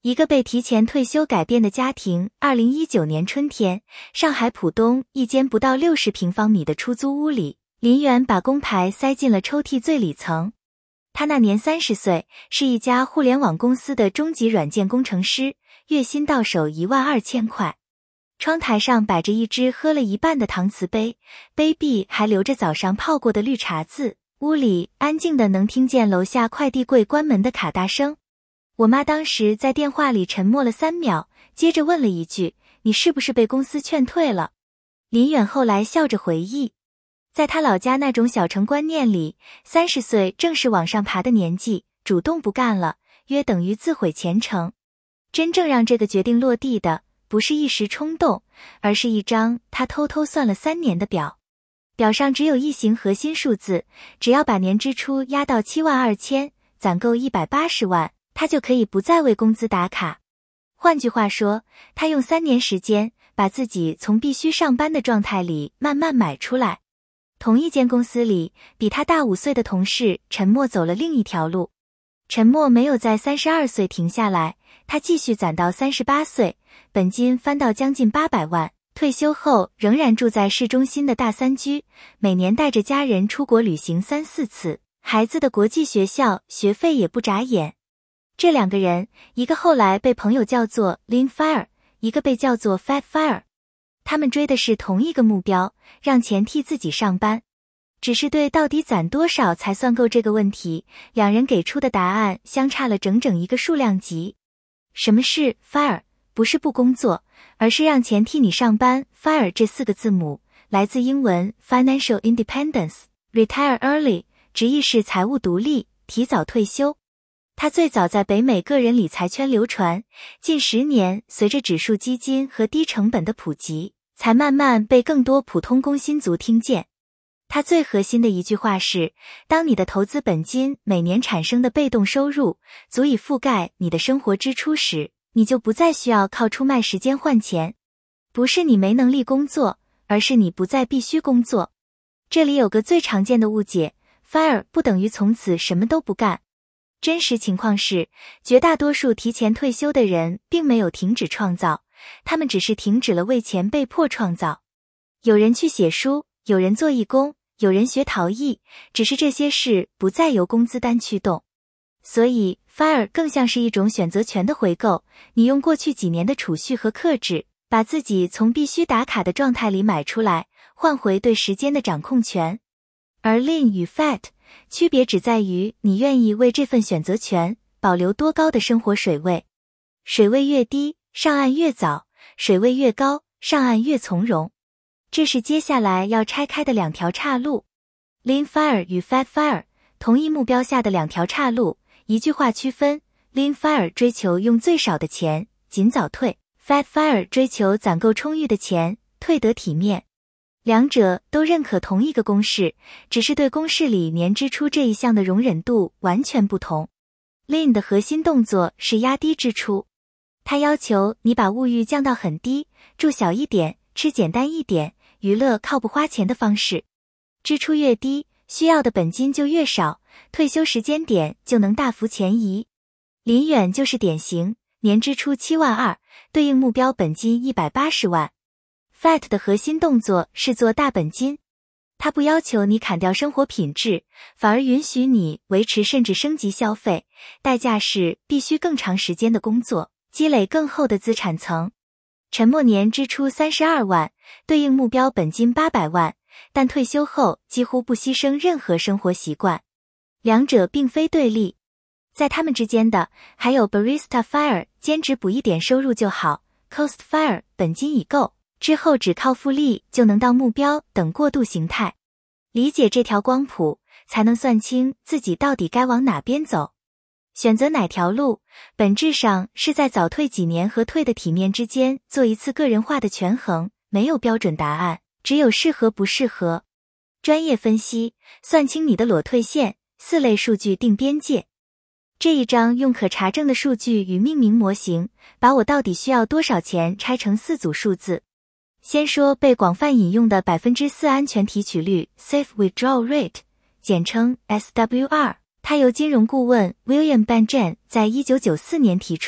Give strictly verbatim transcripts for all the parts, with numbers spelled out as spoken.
一个被提前退休改变的家庭。二零一九年春天，上海浦东一间不到六十平方米的出租屋里，林远把工牌塞进了抽屉最里层。他那年三十岁，是一家互联网公司的中级软件工程师，月薪到手一万二千块。窗台上摆着一只喝了一半的搪瓷杯，杯壁还留着早上泡过的绿茶渍。屋里安静的能听见楼下快递柜关门的卡嗒声。我妈当时在电话里沉默了三秒，接着问了一句：你是不是被公司劝退了？林远后来笑着回忆，在他老家那种小城观念里，三十岁正是往上爬的年纪，主动不干了，约等于自毁前程。真正让这个决定落地的，不是一时冲动，而是一张他偷偷算了三年的表。表上只有一行核心数字，只要把年支出压到七万二千，攒够一百八十万，他就可以不再为工资打卡。换句话说，他用三年时间，把自己从必须上班的状态里慢慢买出来。同一间公司里，比他大五岁的同事陈默走了另一条路。陈默没有在三十二岁停下来，他继续攒到三十八岁，本金翻到将近八百万。退休后仍然住在市中心的大三居，每年带着家人出国旅行三四次，孩子的国际学校学费也不眨眼。这两个人，一个后来被朋友叫做 Lean Fire， 一个被叫做 Fat Fire。他们追的是同一个目标，让钱替自己上班。只是对到底攒多少才算够这个问题，两人给出的答案相差了整整一个数量级。什么是 Fire？ 不是不工作，而是让钱替你上班。 Fire 这四个字母来自英文 Financial Independence Retire Early， 直译是财务独立，提早退休。它最早在北美个人理财圈流传，近十年随着指数基金和低成本的普及，才慢慢被更多普通工薪族听见。它最核心的一句话是，当你的投资本金每年产生的被动收入足以覆盖你的生活支出时，你就不再需要靠出卖时间换钱。不是你没能力工作，而是你不再必须工作。这里有个最常见的误解， Fire 不等于从此什么都不干。真实情况是，绝大多数提前退休的人并没有停止创造，他们只是停止了为钱被迫创造。有人去写书，有人做义工，有人学陶艺，只是这些事不再由工资单驱动。所以 Fire 更像是一种选择权的回购，你用过去几年的储蓄和克制，把自己从必须打卡的状态里买出来，换回对时间的掌控权。而 Lean 与 Fat 区别只在于你愿意为这份选择权保留多高的生活水位。水位越低，上岸越早；水位越高，上岸越从容。这是接下来要拆开的两条岔路。 Lean Fire 与 Fat Fire 同一目标下的两条岔路，一句话区分。 Lean Fire 追求用最少的钱尽早退， Fat Fire 追求攒够充裕的钱退得体面。两者都认可同一个公式，只是对公式里年支出这一项的容忍度完全不同。 Lean 的核心动作是压低支出，它要求你把物欲降到很低，住小一点，吃简单一点，娱乐靠不花钱的方式。支出越低，需要的本金就越少，退休时间点就能大幅前移。林远就是典型，年支出七万二，对应目标本金一百八十万。Fat 的核心动作是做大本金，它不要求你砍掉生活品质，反而允许你维持甚至升级消费，代价是必须更长时间的工作，积累更厚的资产层。陈默年支出三十二万，对应目标本金八百万，但退休后几乎不牺牲任何生活习惯。两者并非对立，在他们之间的还有 Barista Fire， 兼职补一点收入就好， Coast Fire， 本金已够，之后只靠复利就能到目标等过渡形态。理解这条光谱，才能算清自己到底该往哪边走。选择哪条路，本质上是在早退几年和退的体面之间做一次个人化的权衡，没有标准答案，只有适合不适合。专业分析，算清你的裸退线，四类数据定边界。这一章用可查证的数据与命名模型，把我到底需要多少钱拆成四组数字。先说被广泛引用的 百分之四 安全提取率 Safe Withdrawal Rate， 简称 S W R， 它由金融顾问 William Benjen 在一九九四年提出，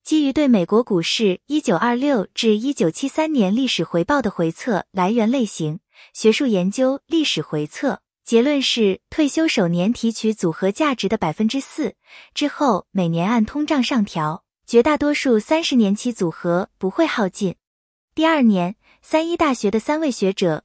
基于对美国股市一九二六至一九七三年历史回报的回测来源类型，学术研究历史回测，结论是退休首年提取组合价值的 百分之四， 之后每年按通胀上调，绝大多数三十年期组合不会耗尽。第二年，三一大学的三位学者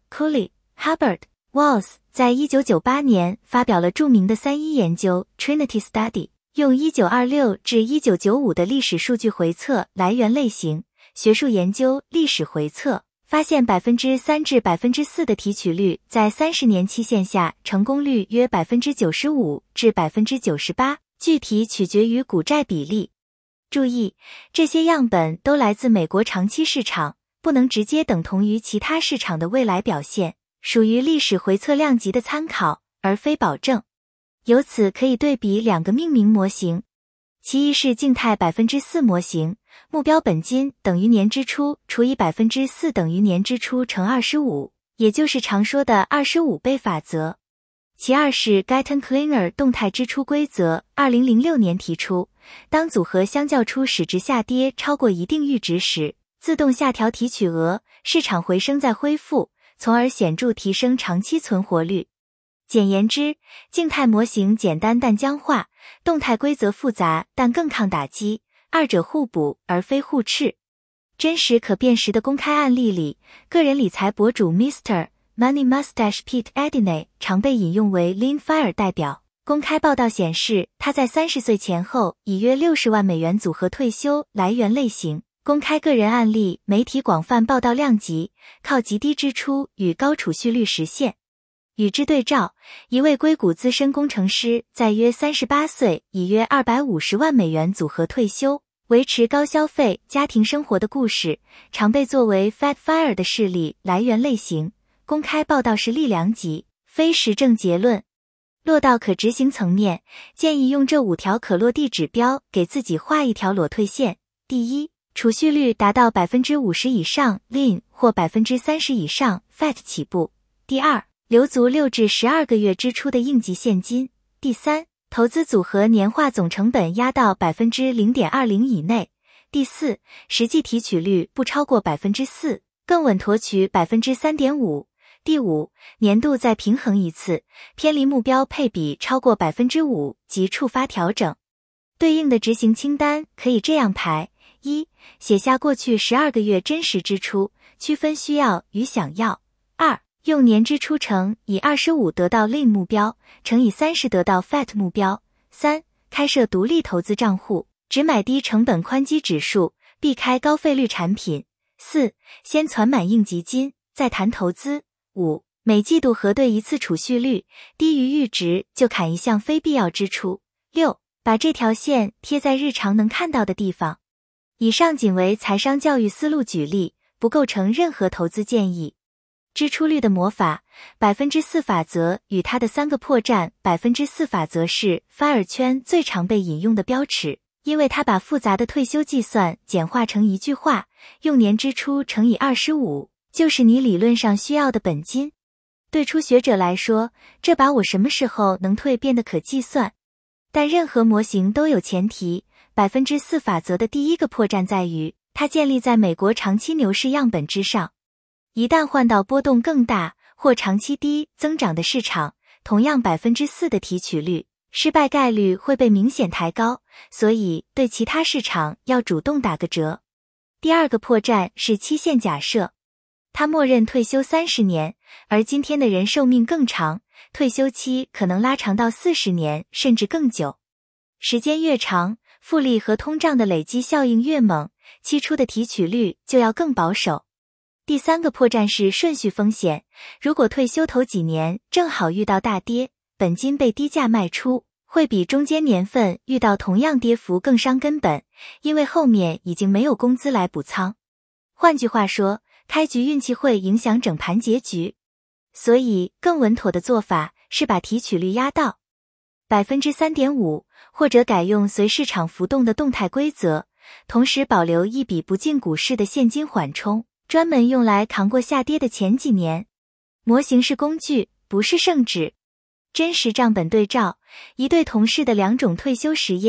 Cooley、Hubbard、Walls 在一九九八年发表了著名的三一研究 Trinity Study， 用一九二六至一九九五的历史数据回测来源类型，学术研究历史回测，发现 百分之三 至 百分之四 的提取率在三十年期限下成功率约 百分之九十五 至 百分之九十八， 具体取决于股债比例。注意，这些样本都来自美国长期市场，不能直接等同于其他市场的未来表现，属于历史回测量级的参考，而非保证。由此可以对比两个命名模型，其一是静态 百分之四 模型，目标本金等于年支出除以 百分之四 等于年支出乘二十五，也就是常说的二十五倍法则。其二是 Guyton-Klinger 动态支出规则，二零零六年提出，当组合相较出市值下跌超过一定阈值时，自动下调提取额，市场回升再恢复，从而显著提升长期存活率。简言之，静态模型简单但僵化，动态规则复杂但更抗打击，二者互补而非互斥。真实可辨识的公开案例里，个人理财博主 Mister Money Mustache Pete Adine 常被引用为 Lean Fire 代表。公开报道显示，他在三十岁前后以约六十万美元组合退休来源类型。公开个人案例媒体广泛报道量级，靠极低支出与高储蓄率实现。与之对照，一位硅谷资深工程师在约三十八岁以约二百五十万美元组合退休，维持高消费家庭生活的故事，常被作为 Fat Fire 的事例来源类型。公开报道是力量级，非实证结论。落到可执行层面，建议用这五条可落地指标给自己画一条裸退线。第一，储蓄率达到 百分之五十 以上 Lean 或 百分之三十 以上 Fat 起步。第二，留足六至十二个月支出的应急现金。第三，投资组合年化总成本压到 百分之零点二零 以内。第四，实际提取率不超过 百分之四， 更稳妥取 百分之三点五。第五，年度再平衡一次，偏离目标配比超过 百分之五 即触发调整。对应的执行清单可以这样排：一、写下过去十二个月真实支出，区分需要与想要。二、用年支出乘以二十五得到 Lean 目标，乘以三十得到 Fat 目标。三、开设独立投资账户，只买低成本宽基指数，避开高费率产品。四、先攒满应急金，再谈投资。五、每季度核对一次储蓄率，低于阈值就砍一项非必要支出。六、把这条线贴在日常能看到的地方。以上仅为财商教育思路举例，不构成任何投资建议。支出率的魔法 百分之四 法则与它的三个破绽 百分之四 法则是 F I R E 圈最常被引用的标尺，因为它把复杂的退休计算简化成一句话，用年支出乘以二十五，就是你理论上需要的本金。对初学者来说，这把我什么时候能退变得可计算。但任何模型都有前提， 百分之四 法则的第一个破绽在于，它建立在美国长期牛市样本之上。一旦换到波动更大或长期低增长的市场，同样 百分之四 的提取率，失败概率会被明显抬高，所以对其他市场要主动打个折。第二个破绽是期限假设，它默认退休三十年，而今天的人寿命更长，退休期可能拉长到四十年甚至更久。时间越长，复利和通胀的累积效应越猛，期初的提取率就要更保守。第三个破绽是顺序风险，如果退休头几年正好遇到大跌，本金被低价卖出，会比中间年份遇到同样跌幅更伤根本，因为后面已经没有工资来补仓。换句话说，开局运气会影响整盘结局。所以更稳妥的做法是把提取率压到 百分之三点五， 或者改用随市场浮动的动态规则，同时保留一笔不进股市的现金缓冲，专门用来扛过下跌的前几年。模型是工具，不是圣旨。真实账本对照，一对同事的两种退休实验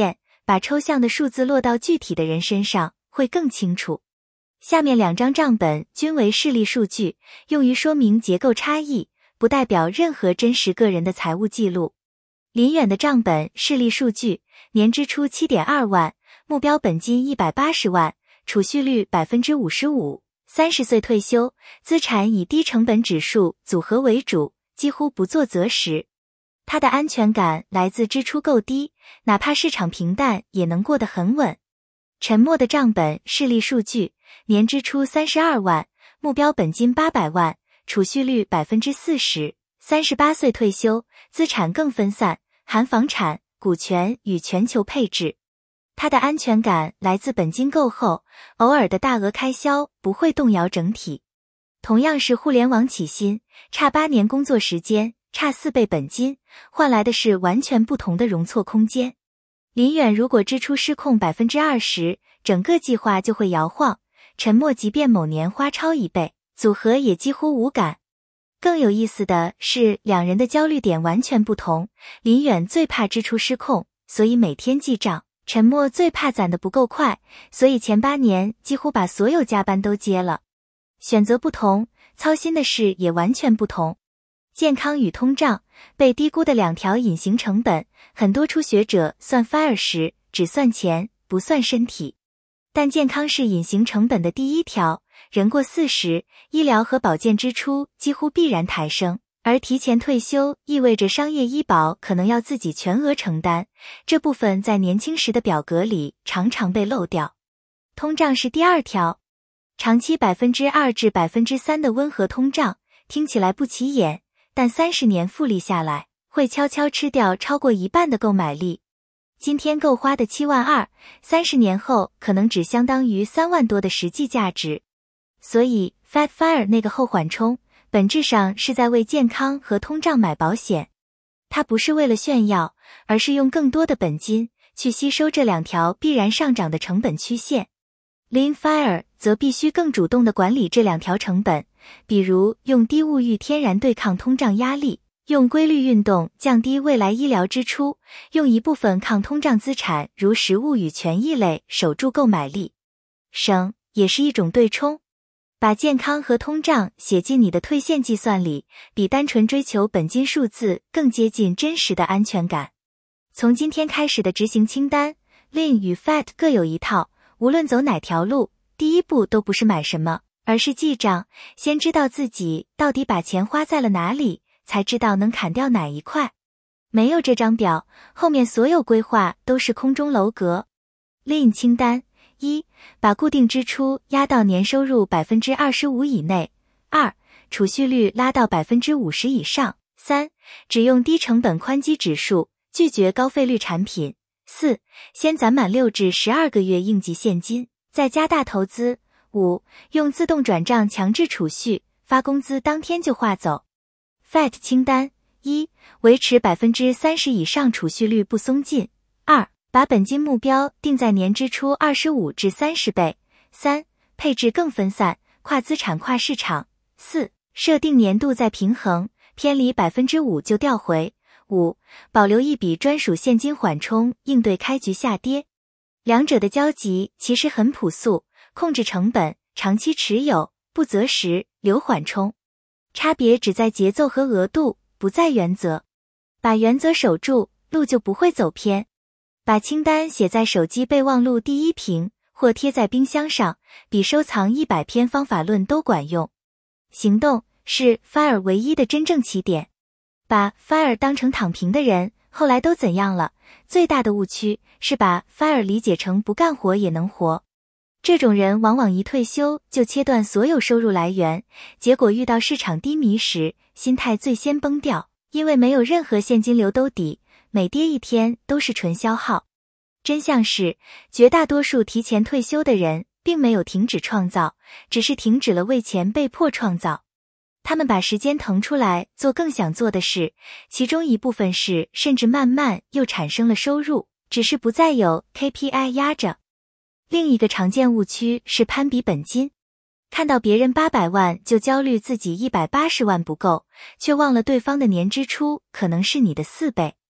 把抽象的数字落到具体的人身上会更清楚。下面两张账本均为事例数据，用于说明结构差异，不代表任何真实个人的财务记录。林远的账本事例数据，年支出 七点二万，目标本金一百八十万，储蓄率 百分之五十五， 三十岁退休，资产以低成本指数组合为主，几乎不做择时。他的安全感来自支出够低，哪怕市场平淡也能过得很稳。沉默的账本事例数据，年支出三十二万，目标本金八百万，储蓄率 百分之四十， 三十八岁退休，资产更分散，含房产、股权与全球配置。他的安全感来自本金够厚，偶尔的大额开销不会动摇整体。同样是互联网起薪，差八年工作时间，差四倍本金，换来的是完全不同的容错空间。林远如果支出失控 百分之二十， 整个计划就会摇晃。沉默即便某年花超一倍，组合也几乎无感。更有意思的是，两人的焦虑点完全不同。林远最怕支出失控，所以每天记账；沉默最怕攒得不够快，所以前八年几乎把所有加班都接了。选择不同，操心的事也完全不同。健康与通胀，被低估的两条隐形成本，很多初学者算 F I R E 时只算钱，不算身体。但健康是隐形成本的第一条，人过四十，医疗和保健支出几乎必然抬升，而提前退休意味着商业医保可能要自己全额承担，这部分在年轻时的表格里常常被漏掉。通胀是第二条，长期 百分之二 至 百分之三 的温和通胀，听起来不起眼，但三十年复利下来，会悄悄吃掉超过一半的购买力。今天够花的七万二，三十年后可能只相当于三万多的实际价值。所以 Fat Fire 那个后缓冲，本质上是在为健康和通胀买保险。它不是为了炫耀，而是用更多的本金去吸收这两条必然上涨的成本曲线。Lean Fire 则必须更主动地管理这两条成本，比如用低物欲天然对抗通胀压力，用规律运动降低未来医疗支出，用一部分抗通胀资产如食物与权益类守住购买力。省也是一种对冲，把健康和通胀写进你的退现计算里，比单纯追求本金数字更接近真实的安全感。从今天开始的执行清单， Lean 与 Fat 各有一套，无论走哪条路，第一步都不是买什么，而是记账，先知道自己到底把钱花在了哪里，才知道能砍掉哪一块。没有这张表，后面所有规划都是空中楼阁。Lean 清单：一、把固定支出压到年收入 百分之二十五 以内；二、储蓄率拉到 百分之五十 以上；三、只用低成本宽基指数，拒绝高费率产品；四、先攒满六至十二个月应急现金，再加大投资；五、用自动转账强制储蓄，发工资当天就划走。Fat 清单：一、维持 百分之三十 以上储蓄率不松劲；二、把本金目标定在年支出二十五至三十倍；三、配置更分散，跨资产跨市场；四、设定年度再平衡，偏离 百分之五 就调回；五、保留一笔专属现金缓冲，应对开局下跌。两者的交集其实很朴素，控制成本，长期持有，不择时，留缓冲。差别只在节奏和额度，不在原则。把原则守住，路就不会走偏。把清单写在手机备忘录第一屏，或贴在冰箱上，比收藏一百篇方法论都管用。行动是 F I R E 唯一的真正起点。把 F I R E 当成躺平的人，后来都怎样了？最大的误区是把 F I R E 理解成不干活也能活。这种人往往一退休就切断所有收入来源，结果遇到市场低迷时，心态最先崩掉，因为没有任何现金流兜底，每跌一天都是纯消耗。真相是，绝大多数提前退休的人并没有停止创造，只是停止了为钱被迫创造。他们把时间腾出来做更想做的事，其中一部分是甚至慢慢又产生了收入，只是不再有 K P I 压着。另一个常见误区是攀比本金，看到别人八百万就焦虑自己一百八十万不够，却忘了对方的年支出可能是你的四倍。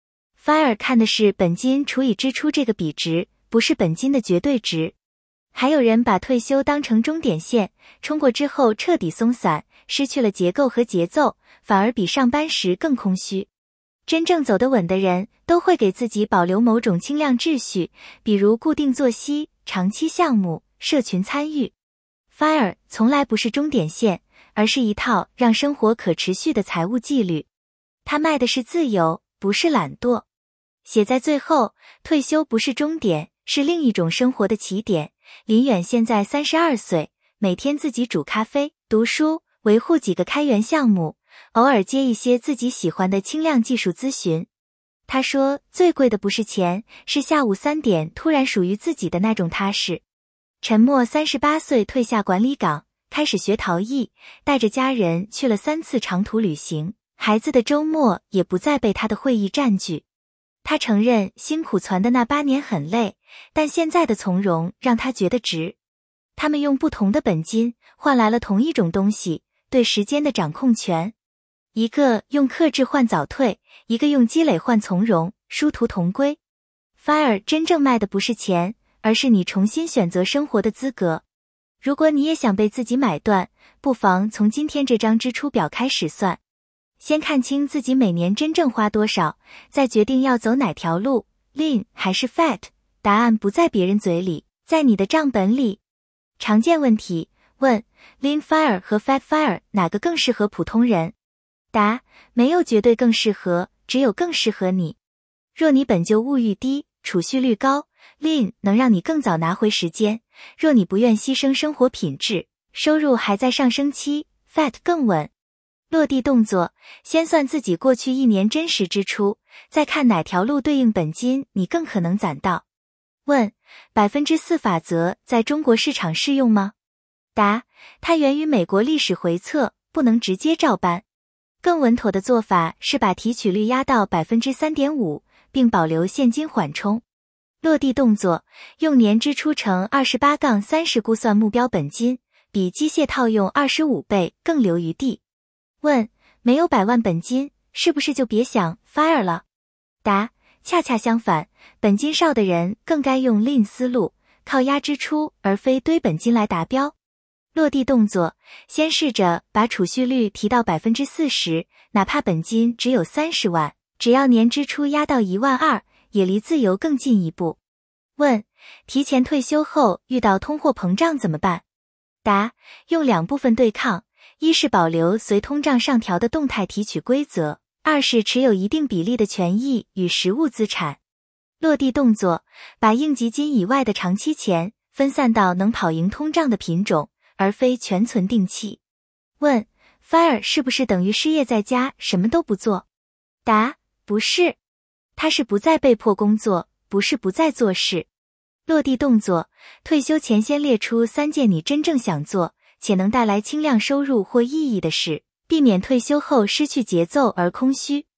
Fire 看的是本金除以支出这个比值，不是本金的绝对值。还有人把退休当成终点线，冲过之后彻底松散，失去了结构和节奏，反而比上班时更空虚。真正走得稳的人都会给自己保留某种轻量秩序，比如固定作息、长期项目、社群参与。Fire 从来不是终点线，而是一套让生活可持续的财务纪律。他卖的是自由，不是懒惰。写在最后，退休不是终点，是另一种生活的起点。林远现在三十二岁，每天自己煮咖啡、读书，维护几个开源项目，偶尔接一些自己喜欢的轻量技术咨询。他说，最贵的不是钱，是下午三点突然属于自己的那种踏实。陈默三十八岁退下管理岗，开始学陶艺，带着家人去了三次长途旅行，孩子的周末也不再被他的会议占据。他承认辛苦攒的那八年很累，但现在的从容让他觉得值。他们用不同的本金换来了同一种东西，对时间的掌控权。一个用克制换早退，一个用积累换从容，殊途同归。Fire 真正卖的不是钱，而是你重新选择生活的资格。如果你也想被自己买断，不妨从今天这张支出表开始算。先看清自己每年真正花多少，再决定要走哪条路 ，Lean 还是 Fat， 答案不在别人嘴里，在你的账本里。常见问题，问 Lean Fire 和 Fat Fire 哪个更适合普通人？答，没有绝对更适合，只有更适合你。若你本就物欲低，储蓄率高， Lean 能让你更早拿回时间；若你不愿牺牲生活品质，收入还在上升期， Fat 更稳。落地动作，先算自己过去一年真实支出，再看哪条路对应本金你更可能攒到。问，百分之四法则在中国市场适用吗？答，它源于美国历史回测，不能直接照搬。更稳妥的做法是把提取率压到 百分之三点五， 并保留现金缓冲。落地动作，用年支出乘 二十八杠三十 估算目标本金，比机械套用二十五倍更留余地。问，没有百万本金，是不是就别想 Fire 了？答，恰恰相反，本金少的人更该用 Lean 思路，靠压支出而非堆本金来达标。落地动作，先试着把储蓄率提到 百分之四十， 哪怕本金只有三十万，只要年支出压到一万二，也离自由更近一步。问，提前退休后遇到通货膨胀怎么办？答，用两部分对抗，一是保留随通胀上调的动态提取规则，二是持有一定比例的权益与实物资产。落地动作，把应急金以外的长期钱分散到能跑赢通胀的品种，而非全存定期。问， Fire 是不是等于失业在家什么都不做？答，不是。它是不再被迫工作，不是不再做事。落地动作，退休前先列出三件你真正想做且能带来轻量收入或意义的事，避免退休后失去节奏而空虚。